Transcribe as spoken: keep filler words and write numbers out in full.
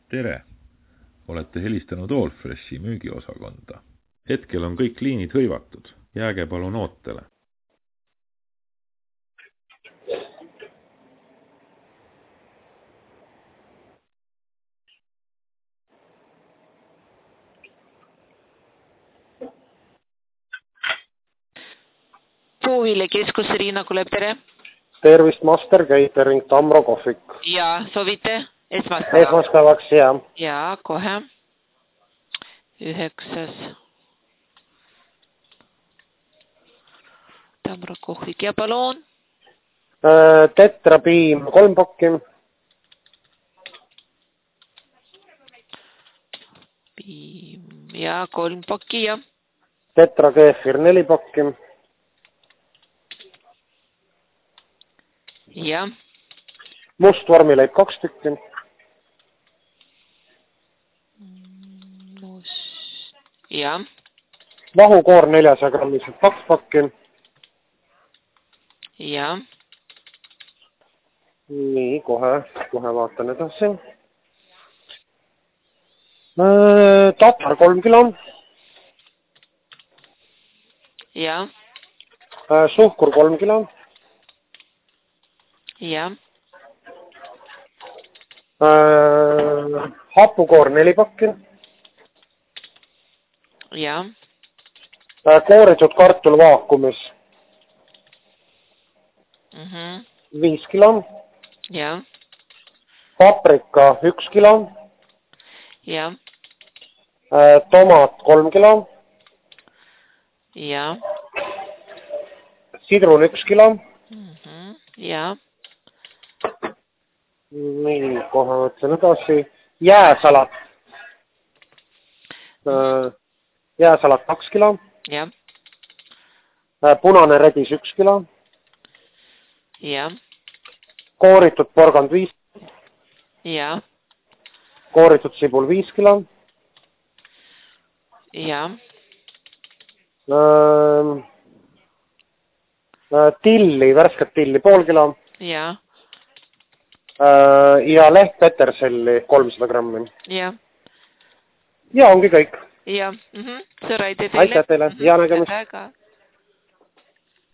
Tere! Olete helistanud Allfreshi müügiosakonda. Hetkel on kõik liinid hõivatud. Jääge palun ootele. Puuviljakeskus Riina Kuleb, tere! Tervist, Master Catering, Tamro kohvik. Ja, soovite? Esmaspäeva. Esmaspäevaks, jah. Ja, kohe. Üheksas. Tamro kohvik ja palun. Tetra piim kolm pakki. Piim ja kolm pakki ja. Tetra keefir neli pakki. Ja. Must vormileib kaks tükki. Must. Ja. Vahukoor neljasaja grammised kaks pakki. Ja. Nii, kohe, kohe vaatan edasi. Tatar kolm kilo. Ja. Suhkur kolm kilo. Ja. Äh, hapukoor neli pakki. Ja. Äh, kooritud kartul vaakumis. Mhm. viis kilo. Ja. Paprika üks kilo. Ja. Äh, tomat kolm kilo. Ja. Sidrun üks kilo. Mhm. Ja. Nii, kohe võtsen edasi. Jääsalat. Äh, jääsalat kaks kilo. Ja. Äh, punane redis üks kilo. Ja. Kooritud porgand viis. Ja. Kooritud sibul viis kilo. Ja. Äh, äh, tilli, värsket tilli pool kilo. Ja. Äh, ja leht peterselli kolmsada grammi. Ja. Ja ongi kõik. Ja. Mhm. Sõraide teile. Aitäh teile. Ja nägemist. Väga.